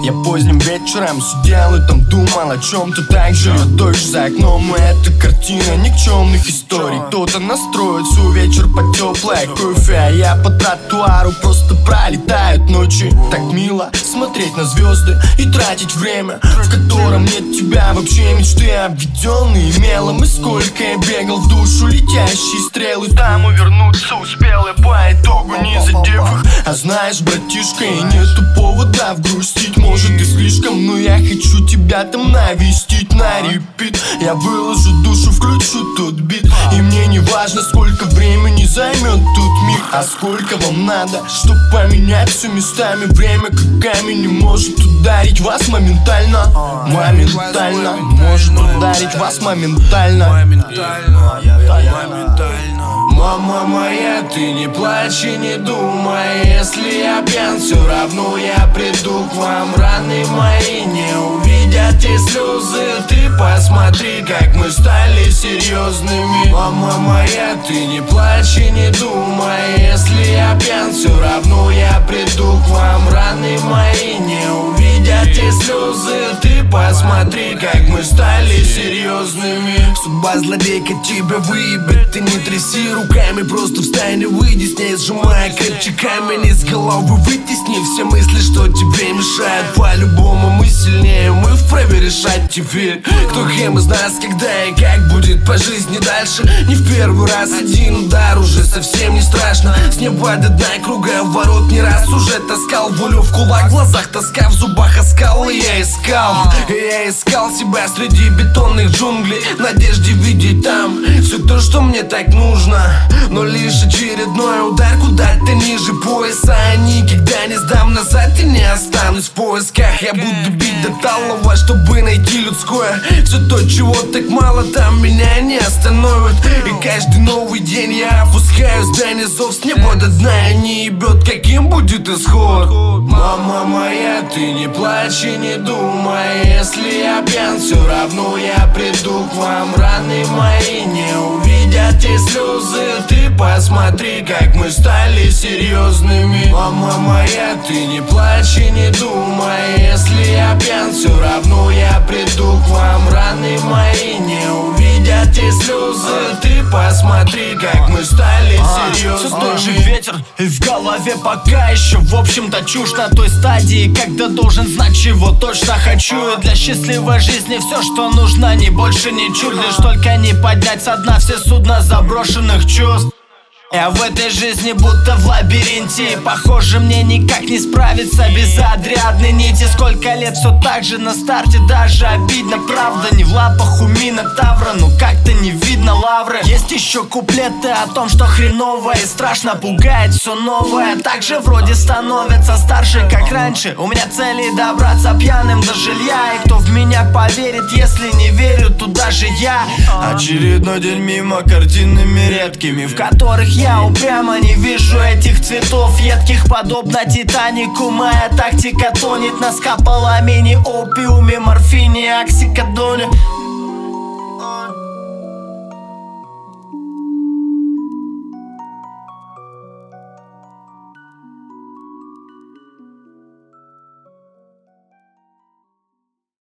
Я поздним вечером сидел и там думал о чем-то так же. Дождь за окном, и эта картина никчемных историй. Кто-то настроит свой вечер под теплое кофе, а я по тротуару просто пролетают ночи. Так мило смотреть на звезды и тратить время, в котором нет тебя, вообще мечты обведенные мелом. И сколько я бегал в душу летящие стрелы, там увернуться успел я по итогу, не задев их. А знаешь, братишка, и нету повода вгрустить. Может и слишком, но я хочу тебя там навестить на репит. Я выложу душу, включу тот бит, и мне не важно, сколько времени займет тут миг, а сколько вам надо, чтоб поменять все местами. Время как камень не может ударить вас моментально. Моментально может ударить вас моментально. Мама моя, ты не плачь и не думай, если я пьян, все равно я приду к вам. Раны мои не увидят те слезы, ты посмотри, как мы стали серьезными. Мама моя, ты не плачь и не думай, если я пьян, все равно я приду к вам. Раны мои не увидят те слезы, ты посмотри, как мы стали серьезными. Судьба злодейка тебя выебет, ты не тряси руками, просто встань и выйди с ней, сжимая крепче камень из головы, вытесни все мысли, что тебе мешают. По-любому мы сильнее, мы вправе решать теперь, кто кем из нас, когда и как будет по жизни дальше. Не в первый раз один удар, уже совсем не страшно. С неба до дна круга ворот не раз уже таскал волю в кулак, в глазах тоска, в зубах оскал. И я искал себя среди бетонных джунглей, в надежде видеть там все то, что мне так нужно. Но лишь очередной удар куда-то ниже пояса, а никогда не сдам назад и не останусь в поисках. Я буду бить до талого, чтобы найти людское. Все то, чего так мало, там меня не остановит. И каждый новый день я опускаюсь до низов, с неба до дна, и не ебет, каким будет исход. Мама моя, ты не плачь и не думай, если я пьян, все равно я приду к вам. Раны мои не увидят те слезы, ты посмотри, как мы стали серьезными. Мама моя, ты не плачь и не думай, если я пьян, все равно я приду к вам. Раны мои не увидят те слезы, ты посмотри, как мы стали серьезными. Все тот же ветер в голове пока еще, в общем-то, чушь на той стадии, когда должен знать, чего точно хочу. И для счастливой жизни все, что нужно, ни больше, ни чуть, лишь только не поднять со дна все судна заброшенных чувств. Я в этой жизни будто в лабиринте, и похоже, мне никак не справиться без задрядной нити. Сколько лет все так же на старте, даже обидно, правда. Не в лапах у Минотавра, но как-то не видно лавры. Есть еще куплеты о том, что хреново и страшно пугает все новое. Также вроде становятся старше, как раньше. У меня цели добраться пьяным до жилья, и кто в меня поверит, если не верю, туда же я. Очередной день мимо картинами редкими, в которых я упрямо не вижу этих цветов едких, подобно Титанику. Моя тактика тонет на скополамине, опиуме, морфине, оксикодоне.